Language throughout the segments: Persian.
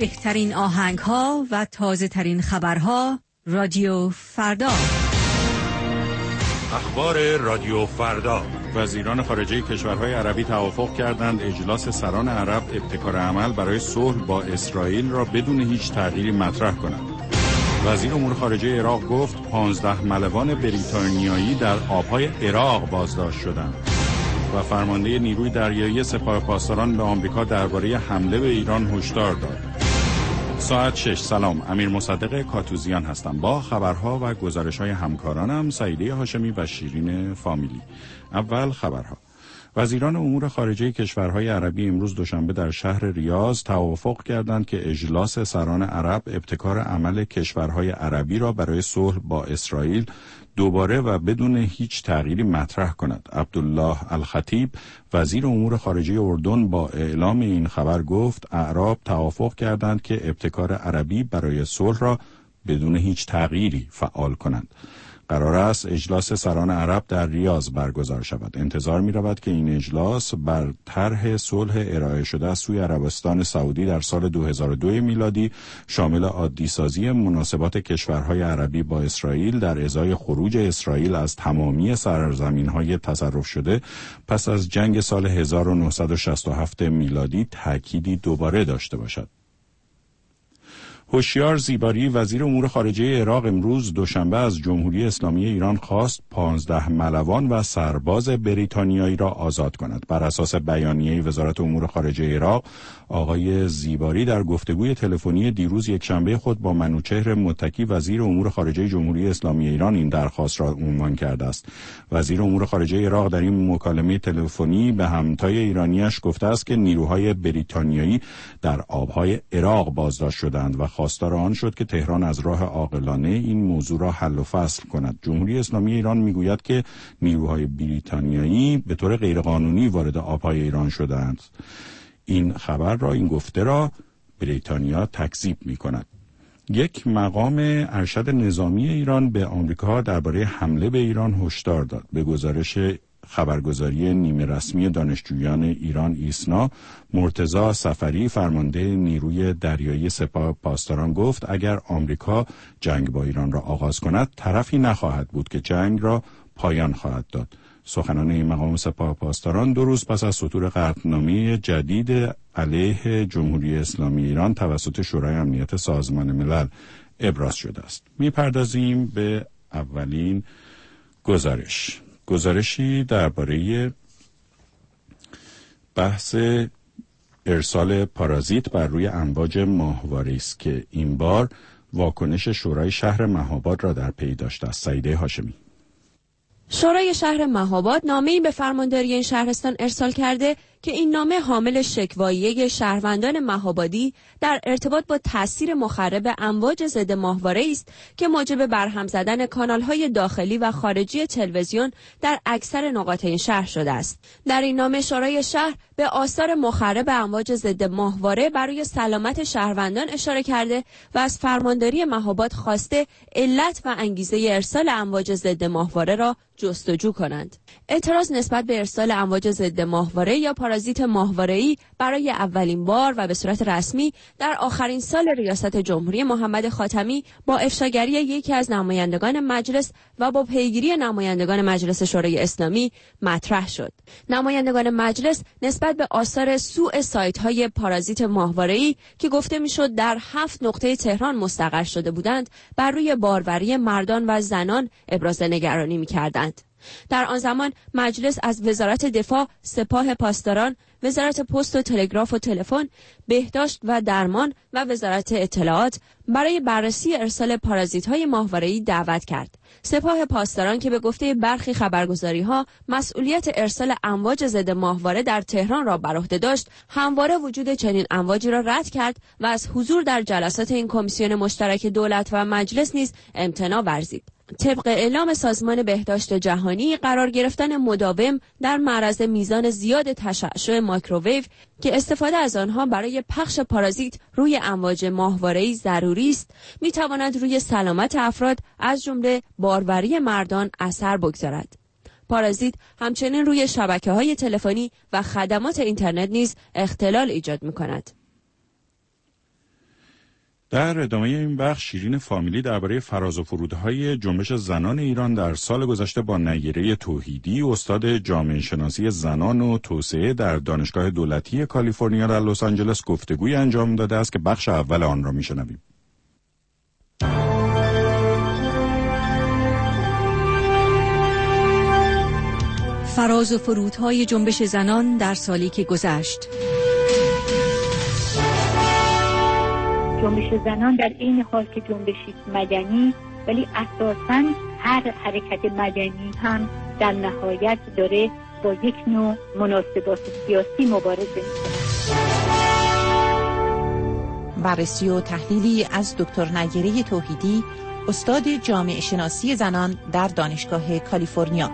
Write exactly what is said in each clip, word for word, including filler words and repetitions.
بهترین آهنگ ها و تازه ترین خبرها رادیو فردا. اخبار رادیو فردا. وزیران خارجه کشورهای عربی توافق کردند اجلاس سران عرب ابتکار عمل برای صلح با اسرائیل را بدون هیچ تغییری مطرح کنند. وزیر امور خارجه عراق گفت پانزده ملوان بریتانیایی در آبهای عراق بازداشت شدند. و فرمانده نیروی دریایی سپاه پاسداران به آمریکا درباره حمله به ایران هشدار داد. ساعت شش. سلام، امیر مصدق کاتوزیان هستم با خبرها و گزارش‌های همکارانم سعیده هاشمی و شیرین فامیلی. اول خبرها. وزیران امور خارجه کشورهای عربی امروز دوشنبه در شهر ریاض توافق کردند که اجلاس سران عرب ابتکار عمل کشورهای عربی را برای صلح با اسرائیل دوباره و بدون هیچ تغییری مطرح کند. عبدالله الخطیب وزیر امور خارجه اردن با اعلام این خبر گفت اعراب توافق کردند که ابتکار عربی برای صلح را بدون هیچ تغییری فعال کنند. قرار است اجلاس سران عرب در ریاض برگزار شود. انتظار می رود که این اجلاس بر طرح صلح ارائه شده از سوی عربستان سعودی در سال دو هزار و دو میلادی شامل عادی‌سازی مناسبات کشورهای عربی با اسرائیل در ازای خروج اسرائیل از تمامی سرزمین‌های تصرف شده پس از جنگ سال هزار و نهصد و شصت و هفت میلادی تأکیدی دوباره داشته باشد. هوشیار زیباری وزیر امور خارجه عراق امروز دوشنبه از جمهوری اسلامی ایران خواست پانزده ملوان و سرباز بریتانیایی را آزاد کند. بر اساس بیانیه وزارت امور خارجه عراق، آقای زیباری در گفتگوی تلفنی دیروز یکشنبه خود با منوچهر متکی وزیر امور خارجه جمهوری اسلامی ایران این درخواست را عنوان کرده است. وزیر امور خارجه عراق در این مکالمه تلفنی به همتای ایرانیش گفته است که نیروهای بریتانیایی در آبهای عراق بازداشت شدند و خواستار آن شد که تهران از راه عاقلانه این موضوع را حل و فصل کند. جمهوری اسلامی ایران میگوید که نیروهای بریتانیایی به طور غیرقانونی وارد آبهای ایران شدند. این خبر را، این گفته را بریتانیا تکذیب می‌کند. یک مقام ارشد نظامی ایران به آمریکا درباره حمله به ایران هشدار داد. به گزارش خبرگزاری نیمه رسمی دانشجویان ایران ایسنا، مرتضی سفری فرمانده نیروی دریایی سپاه پاسداران گفت اگر آمریکا جنگ با ایران را آغاز کند طرفی نخواهد بود که جنگ را پایان خواهد داد. سخنان این مقام سپاه پاسداران دو روز پس از صدور قطعنامه جدید علیه جمهوری اسلامی ایران توسط شورای امنیت سازمان ملل ابراز شده است. می‌پردازیم به اولین گزارش. گزارشی درباره بحث ارسال پارازیت بر روی امواج ماهواره است که این بار واکنش شورای شهر مهاباد را در پی داشته است. سعیده هاشمی. شورای شهر مهاباد نامه‌ای به فرمانداری این شهرستان ارسال کرده که این نامه حامل شکواییه شهروندان مهابادی در ارتباط با تاثیر مخرب امواج ضد ماهواره است که موجب برهم زدن کانال‌های داخلی و خارجی تلویزیون در اکثر نقاط این شهر شده است. در این نامه شورای شهر به آثار مخرب امواج ضد ماهواره برای سلامت شهروندان اشاره کرده و از فرمانداری مهاباد خواسته علت و انگیزه ارسال امواج ضد ماهواره را جستجو کنند. اعتراض نسبت به ارسال امواج ضد ماهواره یا پارازیت ماهواره‌ای برای اولین بار و به صورت رسمی در آخرین سال ریاست جمهوری محمد خاتمی با افشاگری یکی از نمایندگان مجلس و با پیگیری نمایندگان مجلس شورای اسلامی مطرح شد. نمایندگان مجلس نسبت به آثار سوء سایت‌های پارازیت ماهواره‌ای که گفته می‌شد در هفت نقطه تهران مستقر شده بودند، بر روی باروری مردان و زنان ابراز نگرانی می‌کردند. در آن زمان مجلس از وزارت دفاع، سپاه پاسداران، وزارت پست و تلگراف و تلفن، بهداشت و درمان و وزارت اطلاعات برای بررسی ارسال پارازیت‌های ماهواره‌ای دعوت کرد. سپاه پاسداران که به گفته برخی خبرگزاری‌ها مسئولیت ارسال امواج ضد ماهواره در تهران را بر عهده داشت، همواره وجود چنین امواجی را رد کرد و از حضور در جلسات این کمیسیون مشترک دولت و مجلس نیز امتناع ورزید. طبق اعلام سازمان بهداشت جهانی، قرار گرفتن مداوم در معرض میزان زیاد تشعشع مایکروویو که استفاده از آنها برای پخش پارازیت روی امواج ماهواره‌ای ضروری است، می‌تواند روی سلامت افراد از جمله باروری مردان اثر بگذارد. پارازیت همچنین روی شبکه‌های تلفنی و خدمات اینترنت نیز اختلال ایجاد می‌کند. در ادامه این بخش شیرین فامیلی درباره فراز و فرودهای جنبش زنان ایران در سال گذشته با نیره توحیدی، استاد جامعه شناسی زنان و توسعه در دانشگاه دولتی کالیفرنیا در لس آنجلس گفتگوی انجام داده است که بخش اول آن را میشنویم. فراز و فرودهای جنبش زنان در سالی که گذشت. جنبش زنان در این حال که جنبشی مدنی، ولی اساساً هر حرکت مدنی هم در نهایت داره با یک نوع مناسبات سیاسی مبارزه می‌کنه. بررسی و تحلیلی از دکتر نیره توحیدی، استاد جامعه شناسی زنان در دانشگاه کالیفرنیا.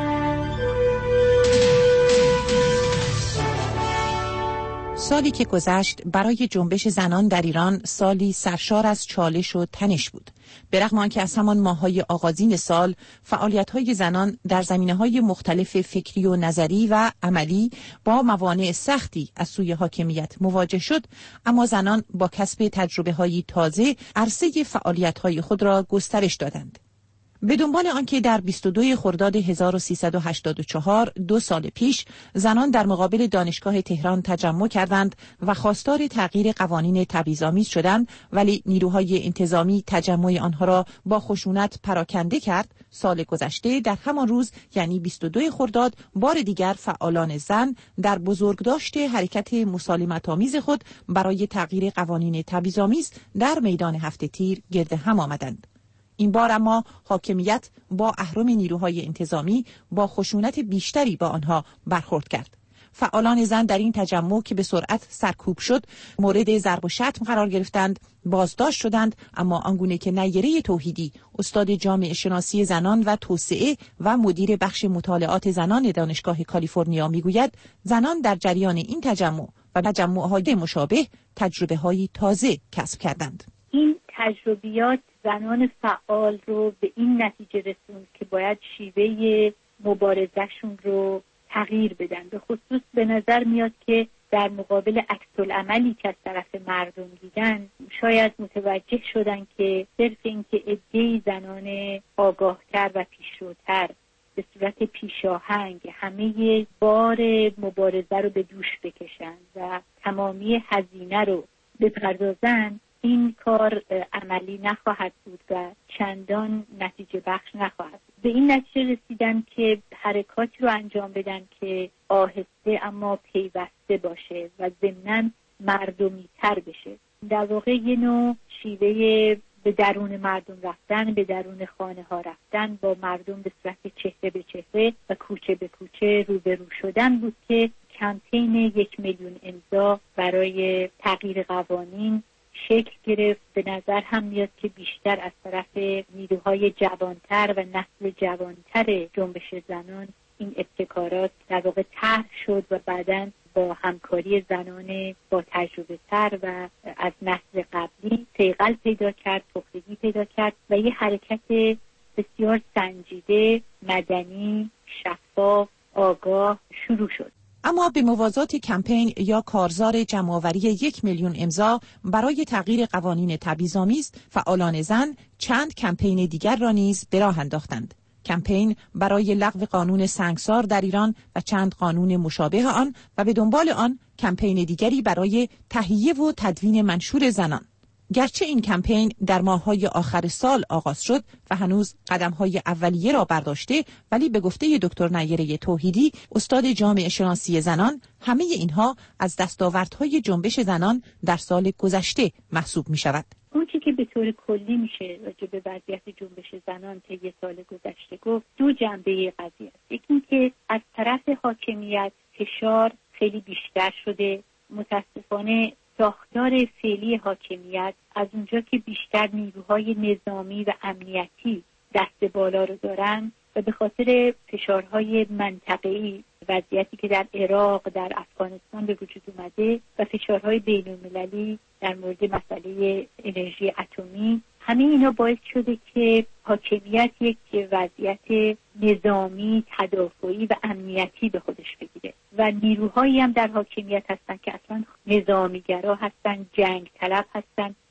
سالی که گذشت برای جنبش زنان در ایران سالی سرشار از چالش و تنش بود. به رغم آنکه از همان ماه‌های آغازین سال فعالیت‌های زنان در زمینه‌های مختلف فکری و نظری و عملی با موانع سختی از سوی حاکمیت مواجه شد، اما زنان با کسب تجربه‌های تازه عرصه فعالیت‌های خود را گسترش دادند. به دنبال آنکه در بیست و دو خرداد هزار و سیصد و هشتاد و چهار دو سال پیش زنان در مقابل دانشگاه تهران تجمع کردند و خواستار تغییر قوانین تبعیض‌آمیز شدند، ولی نیروهای انتظامی تجمع آنها را با خشونت پراکنده کرد. سال گذشته در همان روز یعنی بیست و دو خرداد بار دیگر فعالان زن در بزرگداشت حرکت مسالمت‌آمیز خود برای تغییر قوانین تبعیض‌آمیز در میدان هفت تیر گرد هم آمدند. این بار اما حاکمیت با اهرم نیروهای انتظامی با خشونت بیشتری با آنها برخورد کرد. فعالان زن در این تجمع که به سرعت سرکوب شد مورد ضرب و شتم قرار گرفتند، بازداشت شدند، اما آنگونه که نیره توحیدی استاد جامعه شناسی زنان و توسعه و مدیر بخش مطالعات زنان دانشگاه کالیفرنیا میگوید، زنان در جریان این تجمع و تجمع‌های مشابه تجربه‌های تازه کسب کردند. این تجربیات زنان فعال رو به این نتیجه رسوند که باید شیوه مبارزهشون رو تغییر بدن. به خصوص به نظر میاد که در مقابل عکس‌العملی که از طرف مردم دیدن، شاید متوجه شدن که صرف این که عده‌ای زنان آگاهتر و پیشروتر به صورت پیشاهنگ همه بار مبارزه رو به دوش بکشن و تمامی هزینه رو بپردازن، این کار عملی نخواهد بود و چندان نتیجه بخش نخواهد بود. به این نتیجه رسیدن که حرکاتی رو انجام بدن که آهسته اما پیوسته باشه و ضمناً مردمی تر بشه. در واقع یه نوع شیوه به درون مردم رفتن، به درون خانه ها رفتن، با مردم به صورت چهره به چهره و کوچه به کوچه روبرو شدن بود که کمپین یک میلیون امضا برای تغییر قوانین شکل گرفت. به نظر هم میاد که بیشتر از طرف نیروهای جوانتر و نسل جوانتر جنبش زنان این ابتکارات در واقع طرح شد و بعداً با همکاری زنان با تجربه تر و از نسل قبلی صیقل پیدا کرد، پختگی پیدا کرد و یه حرکت بسیار سنجیده، مدنی، شفاف، آگاه شروع شد. اما به موازات کمپین یا کارزار جمع‌آوری یک میلیون امضا برای تغییر قوانین تبعیض‌آمیز، فعالان زن چند کمپین دیگر را نیز به راه انداختند. کمپین برای لغو قانون سنگسار در ایران و چند قانون مشابه آن و به دنبال آن کمپین دیگری برای تهیه و تدوین منشور زنان. گرچه این کمپین در ماه‌های آخر سال آغاز شد و هنوز قدم‌های اولیه را برداشته، ولی به گفته دکتر نیره توحیدی استاد جامعه شناسی زنان، همه اینها از دستاوردهای جنبش زنان در سال گذشته محسوب می‌شود. اون چیزی که به طور کلی میشه راجع به وضعیت جنبش زنان طی سال گذشته گفت، دو جنبه قضیه است. یکی این که از طرف حاکمیت فشار خیلی بیشتر شده. متاسفانه ساختار فعلی حاکمیت از اونجا که بیشتر نیروهای نظامی و امنیتی دست بالا رو دارن و به خاطر فشارهای منطقه‌ای، وضعیتی که در عراق، در افغانستان به وجود اومده و فشارهای بین‌المللی در مورد مسئله انرژی اتمی، همه اینا باعث شده که حاکمیت یک وضعیت نظامی، تدافعی و امنیتی به خودش بگیره و نیروهایی هم در حاکمیت هستن که اصلا نظامیگرا هستن، جنگ طلب هستن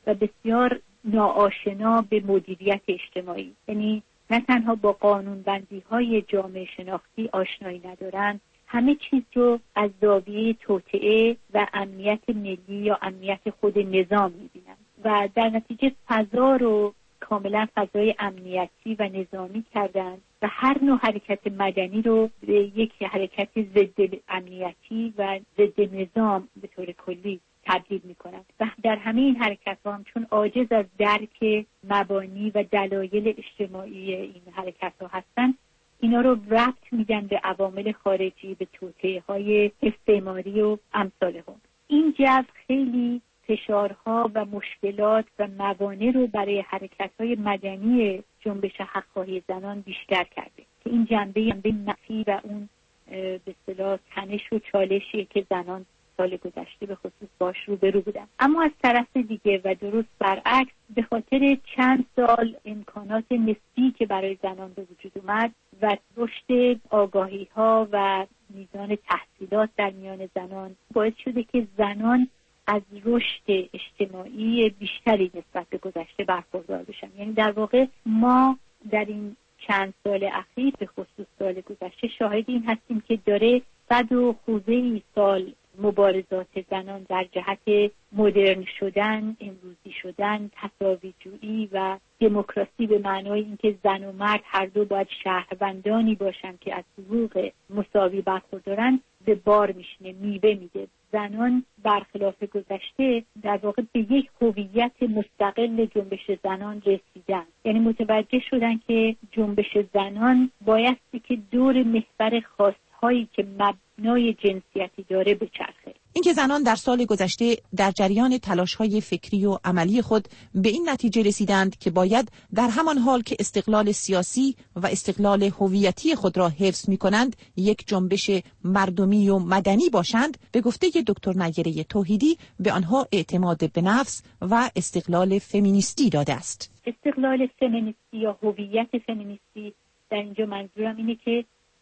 و بسیار ناآشنا به مدیریت اجتماعی، یعنی نه تنها با قانونبندی های جامعه شناختی آشنایی ندارند، همه چیز رو از زاویه توطئه و امنیت ملی یا امنیت خود نظام می‌بینند و در نتیجه فضا رو کاملا فضای امنیتی و نظامی کردند و هر نوع حرکت مدنی رو به یک حرکت ضد امنیتی و ضد نظام به طور کلی تبدیل می‌کنند و در همه این حرکت‌ها هم چون عاجز از درک مبانی و دلایل اجتماعی این حرکت‌ها هستند، اینا رو ربط میدن به عوامل خارجی، به توطئه‌های استعماری و امثال هم. این جو خیلی فشارها و مشکلات و موانع رو برای حرکت‌های مدنی جنبش حق‌خواهی زنان بیشتر کرده که این جنبه جنبه منفی و اون به اصطلاح تنش و چالشی که زنان سال گذشته به خصوص باش روبرو بودن. اما از طرف دیگه و درست برعکس، به خاطر چند سال امکانات نسبی که برای زنان به وجود اومد و رشد آگاهی‌ها و میزان تحصیلات در میان زنان باعث شده که زنان از رشد اجتماعی بیشتری نسبت به گذشته برخوردار بشن. یعنی در واقع ما در این چند سال اخیر به خصوص سال گذشته شاهد این هستیم که داره صد و خورده سال مبارزات زنان در جهت مدرن شدن، امروزی شدن، تساوی جویی و دموکراسی به معنای اینکه زن و مرد هر دو باید شهروندانی باشن که از حقوق مساوی برخوردارن به بار میشینه، میوه میده. زنان برخلاف گذشته در واقع به یک هویت مستقل جنبش زنان رسیدن، یعنی متوجه شدن که جنبش زنان بایستی که دور محور خاص هایی که مبنای جنسیتی داره بچرخه. اینکه زنان در سال گذشته در جریان تلاش‌های فکری و عملی خود به این نتیجه رسیدند که باید در همان حال که استقلال سیاسی و استقلال هویتی خود را حفظ می‌کنند، یک جنبش مردمی و مدنی باشند، به گفته دکتر نیره توحیدی به آنها اعتماد به نفس و استقلال فمینیستی داده است. استقلال فمینیستی یا هویت فمینیستی در اینجا منظورم اینه که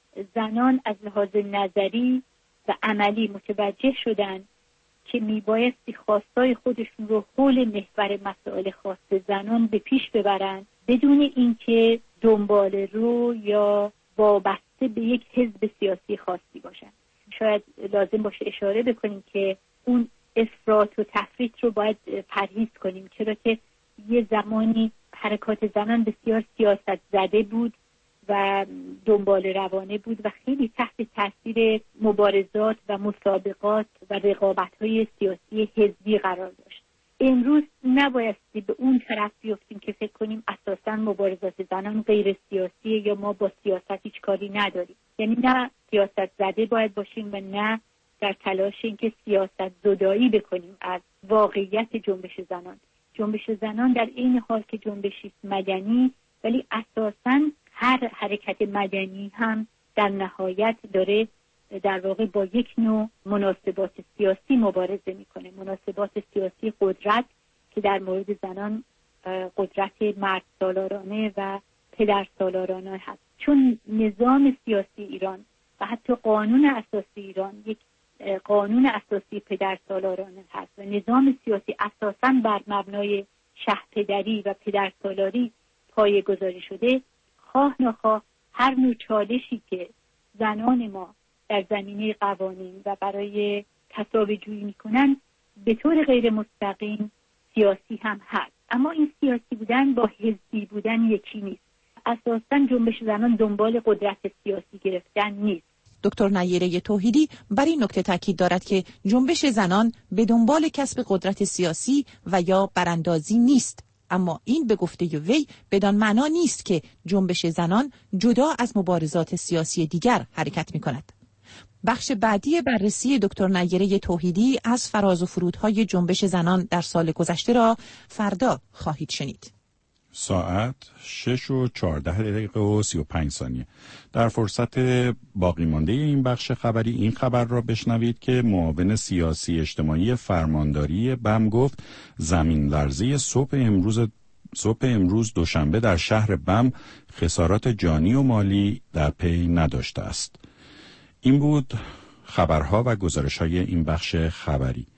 زنان از لحاظ نظری و عملی متوجه شدن که میبایستی خواستای خودشون رو حول محور مسائل خاص زنان به پیش ببرن بدون اینکه دنبال رو یا وابسته به یک حزب سیاسی خاصی باشن. شاید لازم باشه اشاره بکنیم که اون افراط و تفریط رو باید پرهیز کنیم، چرا که یه زمانی حرکات زنان بسیار سیاست زده بود و دنبال روانه بود و خیلی تحت تاثیر مبارزات و مسابقات و رقابت‌های سیاسی حزبی قرار داشت. امروز نبایستی به اون طرف بیفتیم که فکر کنیم اساساً مبارزات زنان غیر سیاسیه یا ما با سیاست هیچ کاری نداریم. یعنی نه سیاست زده باید باشیم و نه در تلاش اینکه سیاست زدایی بکنیم از واقعیت جنبش زنان. جنبش زنان در این حال که جنبشی مدنی، ولی اساساً هر حرکت مدنی هم در نهایت داره در واقع با یک نوع مناسبات سیاسی مبارزه میکنه. مناسبات سیاسی قدرت که در مورد زنان قدرت مرد سالارانه و پدر سالارانه هست. چون نظام سیاسی ایران و حتی قانون اساسی ایران یک قانون اساسی پدر سالارانه هست و نظام سیاسی اساساً بر مبنای شهپدری و پدر سالاری پایه گذاری شده، خواه نخواه هر نوع چالشی که زنان ما در زمینه قوانین و برای تساوی جویی میکنن به طور غیر مستقیم سیاسی هم هست. اما این سیاسی بودن با حزبی بودن یکی نیست. اساساً جنبش زنان دنبال قدرت سیاسی گرفتن نیست. دکتر نیره توحیدی بر این نکته تاکید دارد که جنبش زنان به دنبال کسب قدرت سیاسی و یا براندازی نیست، اما این به گفته وی بدان معنا نیست که جنبش زنان جدا از مبارزات سیاسی دیگر حرکت می کند. بخش بعدی بررسی دکتر نیره توحیدی از فراز و فرودهای جنبش زنان در سال گذشته را فردا خواهید شنید. ساعت شش و چهارده دقیقه و سی و پنج ثانیه. در فرصت باقی مانده این بخش خبری این خبر را بشنوید که معاون سیاسی اجتماعی فرمانداری بم گفت زمین لرزه صبح امروز صبح امروز دوشنبه در شهر بم خسارات جانی و مالی در پی نداشته است. این بود خبرها و گزارش‌های این بخش خبری.